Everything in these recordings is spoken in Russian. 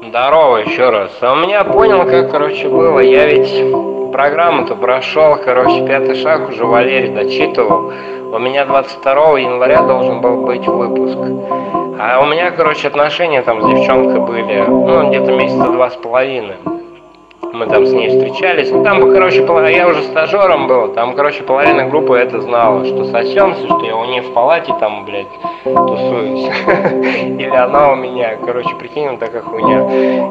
Здорово еще раз. А у меня понял, как, было. Я ведь программу-то прошел, пятый шаг уже Валерий дочитывал. У меня 22 января должен был быть выпуск. А у меня, отношения там с девчонкой были, где-то месяца 2,5. Мы там с ней встречались. Я уже стажером был. Там, половина группы это знала, что сосемся, что я у нее в палате там, тусуюсь. Или она у меня, прикинь, вот такая хуйня.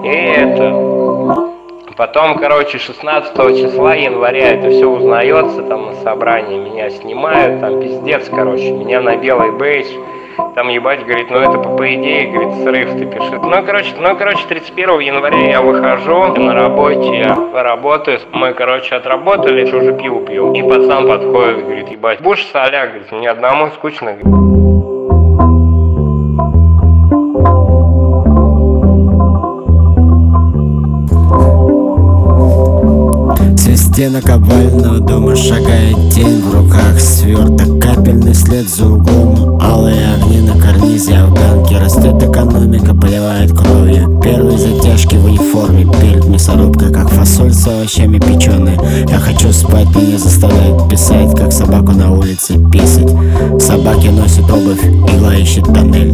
И потом, 16 числа января это все узнается там на собрании. Меня снимают, там пиздец, меня на белый бейдж. Там ебать, говорит, это по идее, говорит, срыв ты пишешь. 31 января я выхожу на работе, работаю. Мы, отработали, уже пиво пью. И пацан подходит, говорит, ебать, будешь соля, говорит, мне одному скучно, говорит. Стенок овального дома шагает тень, в руках сверток, капельный след за углом, алые огни на карнизе афганки. Растет экономика, поливает кровью. Первые затяжки в униформе, перед мясорубкой, как фасоль с овощами печеная. Я хочу спать, меня заставляют писать, как собаку на улице писать. Собаки носят обувь, игла ищет тоннель.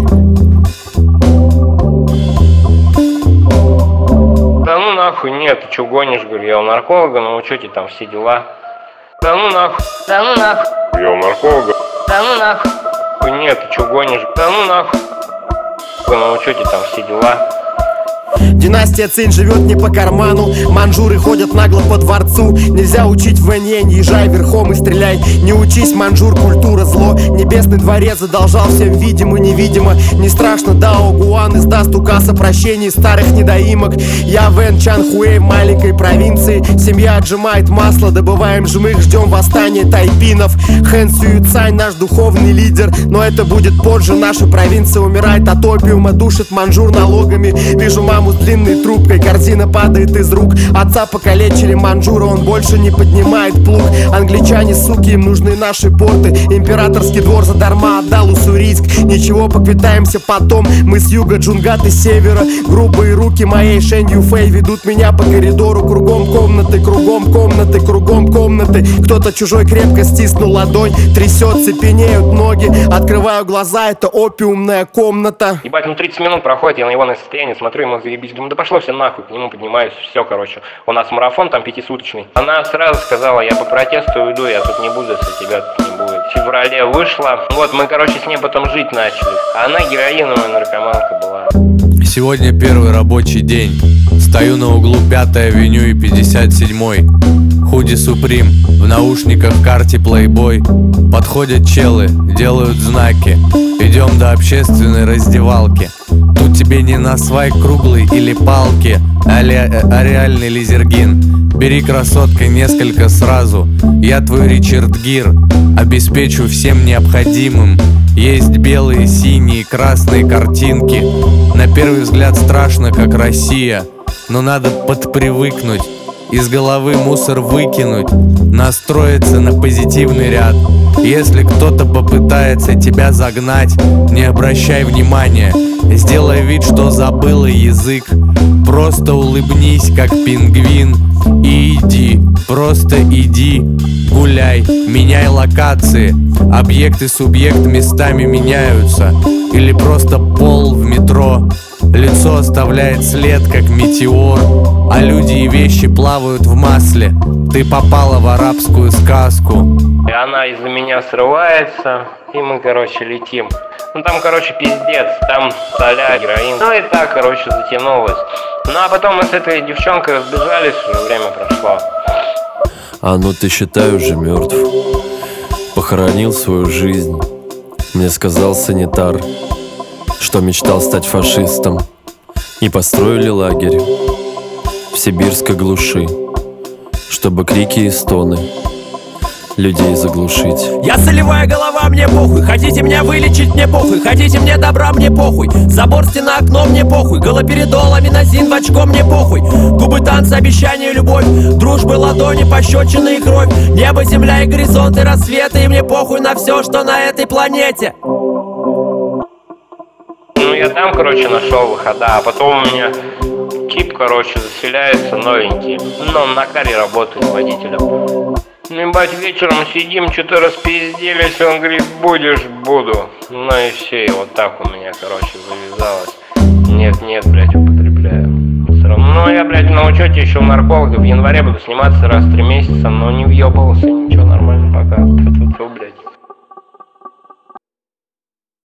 Да ну нахуй, нет, ты чё гонишь, говорю, я у нарколога на учете, там все дела. Да ну нахуй, да ну нахуй, я у нарколога. Да ну нахуй, нет, ты чё гонишь, да ну нахуй, на учете, там все дела. Династия Цинь живет не по карману. Манжуры ходят нагло по дворцу. Нельзя учить вэньень, езжай верхом и стреляй. Не учись, манжур, культура зло. Небесный дворец задолжал всем видимо, невидимо. Не страшно, Дао Гуан издаст указ о прощении старых недоимок. Я Вэн Чанхуэй в маленькой провинции. Семья отжимает масло, добываем жмых, ждем восстания тайпинов. Хэн Сюй Цань наш духовный лидер, но это будет позже. Наша провинция умирает от опиума, душит манжур налогами. Вижу маму с длинной трубкой, корзина падает из рук. Отца покалечили манжура, он больше не поднимает плуг. Англичане, суки, им нужны наши порты. Императорский двор задарма отдал Уссурийск. Ничего, поквитаемся потом. Мы с юга, Джунгат из севера. Грубые руки моей Шэнь Юфэй ведут меня по коридору. Кругом комнаты, кругом комнаты, кругом комнаты. Кто-то чужой крепко стиснул ладонь. Трясет, цепенеют ноги. Открываю глаза, это опиумная комната. Ебать, 30 минут проходит, я на его состояние смотрю, ему заебись. Думаю, да пошло все нахуй, к нему поднимаюсь, все, у нас марафон там 5-суточный. Она сразу сказала, я по протесту уйду, я тут не буду, если тебя тут не будет. В феврале вышла, мы, с ней потом жить начали. А она героиновая наркоманка была. Сегодня первый рабочий день. Стою на углу 5-й авеню и 57-й. Худи Суприм, в наушниках карте Playboy. Подходят челы, делают знаки. Идем до общественной раздевалки. Тут тебе не насвай круглый или палки, а реальный лизергин. Бери, красотка, несколько сразу. Я твой Ричард Гир, обеспечу всем необходимым. Есть белые, синие, красные картинки. На первый взгляд страшно, как Россия, но надо подпривыкнуть. Из головы мусор выкинуть, настроиться на позитивный ряд. Если кто-то попытается тебя загнать, не обращай внимания. Сделай вид, что забыла язык. Просто улыбнись, как пингвин. И иди, просто иди, гуляй, меняй локации. Объект и субъект местами меняются. Или просто пол в метро. Лицо оставляет след, как метеор. А люди и вещи плавают в масле. Ты попала в арабскую сказку. И она из-за меня срывается, и мы, летим. Там, пиздец, там соля, героин. И так, затянулось. А потом мы с этой девчонкой разбежались, уже время прошло. Ты считай уже мертв. Похоронил свою жизнь. Мне сказал санитар, что мечтал стать фашистом. И построили лагерь в сибирской глуши, чтобы крики и стоны людей заглушить. Я солевая голова, мне похуй. Хотите меня вылечить, мне похуй. Хотите мне добра, мне похуй. Забор, стена, окно, мне похуй. Галоперидол, аминозин в очко, мне похуй. Губы, танцы, обещания, любовь. Дружбы, ладони, пощечины и кровь. Небо, земля и горизонты, рассветы. И мне похуй на все, что на этой планете. Я там, нашел выхода, а потом у меня тип, короче, заселяется новенький. Но он на каре работает водителем. Ебать, вечером сидим, что-то распиздились, он говорит, будешь, буду. Ну и все, и вот так у меня, короче, завязалось. Нет, блядь, употребляю. Ну, я, блядь, на учете еще у нарколога. В январе буду сниматься раз в 3 месяца, но не въебывался, ничего, нормально пока. Фу-фу-фу, блядь.